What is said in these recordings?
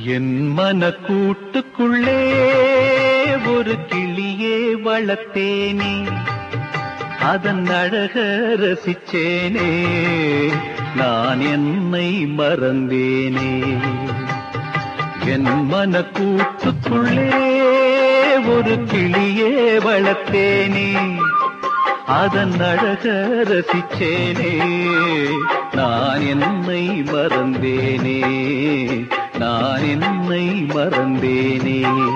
என் மன கூட்டுக்குள்ளே ஒரு கிளியே வளர்த்தேனே, அதன் அழக ரசிச்சேனே, நான் என்னை மறந்தேனே. என் மன கூட்டுக்குள்ளே ஒரு கிளியே வளர்த்தேனே, அதன் அழக ரசிச்சேனே, நான் என்னை மறந்தேனே, நான் என்னை மறந்தேனே.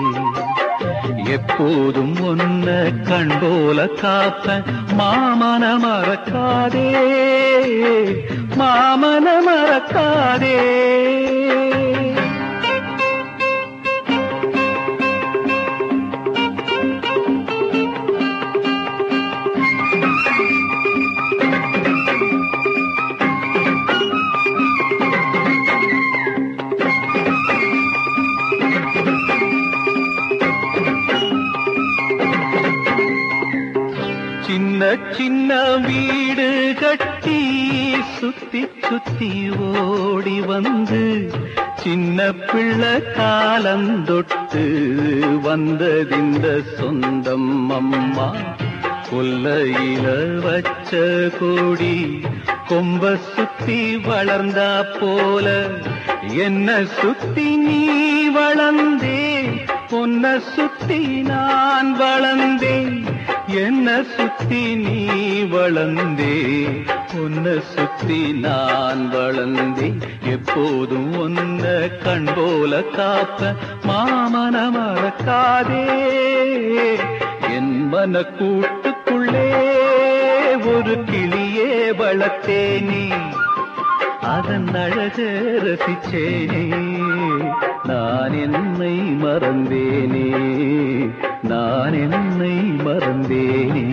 எப்போதும் ஒன்ன கண் போல காப்ப மாமன மறக்காதே, மாமன மறக்காதே. சின்ன சின்ன வீடு கட்டி சுத்தி சுத்தி ஓடி வந்து, சின்ன பிள்ளை காலந்தொட்டு வந்ததிந்த சொந்தம் அம்மா. கொல்லையில வச்ச கொடி கொம்ப சுத்தி வளர்ந்தா போல, என்ன சுத்தி நீ வளர்ந்தே, பொன்ன சுத்தி நான் வளர்ந்தேன். என்ன சுத்தி நீ வளர்ந்தே, பொன்ன சுத்தி நான் வளர்ந்தேன். எப்போதும் ஒன்ன கண் போல காப்ப மாமன மறக்காதே. என் மன கூட்டுக்குள்ளே ஒரு கிளியே வளர்த்தேனே, அதன் அழக ரசிச்சேனே, நான் என்னை மறந்தேனே, நான் என்னை மறந்தேனே.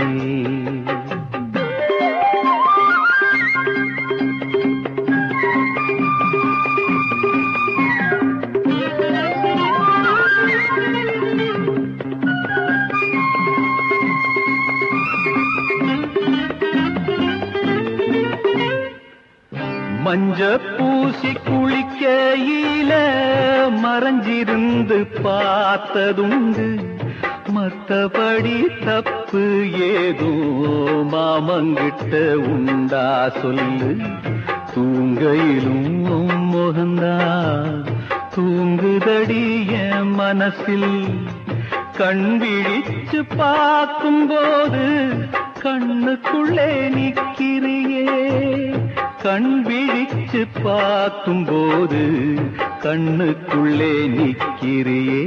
மஞ்ச பூசி குளிக்கையில மறைஞ்சிருந்து பார்த்ததுண்டு, மத்தபடி தப்பு ஏதோ மாமங்கிட்ட உண்டா சொல்லு. தூங்கையிலும் முகந்தா தூங்குதடி என் மனசில், கண் விழிச்சு பார்க்கும்போது கண்ணுக்குள்ளே நிக்கிறியே. கண் விழிச்சு பார்க்கும்போது கண்ணுக்குள்ளே நிக்கிறியே.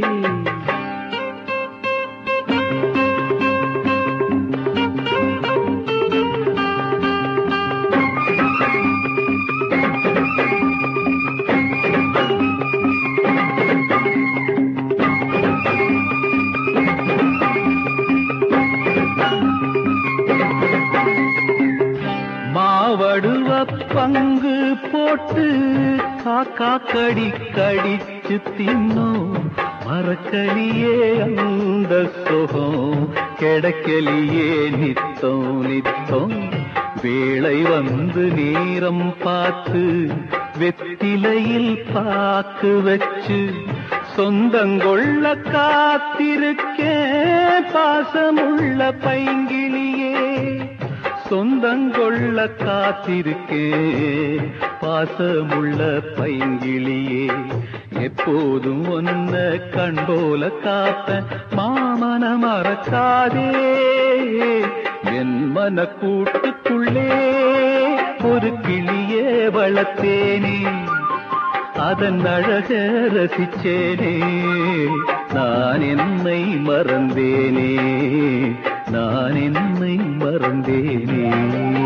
மாவடுவ பங்கு போட்டு காக்கா கடி கடிச்சு தின்னோம், மறக்கலியே அந்த சுகம், கிடைக்கலியே நித்தம் நித்தம். வேளை வந்து நேரம் பார்த்து வெத்திலையில் பாக்கு வச்சு, சொந்தங்கொள்ள காத்திருக்கேன் பாசமுள்ள பைங்கிளியே. சொந்தங்கொள்ள காத்திருக்கே பாசமுள்ள பைங்கிளியே. எப்போதும் ஒன்ன கண் போல காப்ப மாமன மறக்காதே. என் மன கூட்டுக்குள்ளே ஒரு கிளியே வளர்த்தேனே, அதன் அழக ரசிச்சேனே, நான் என்னை மறந்தேனே, நான் என்னை மறந்தேனே.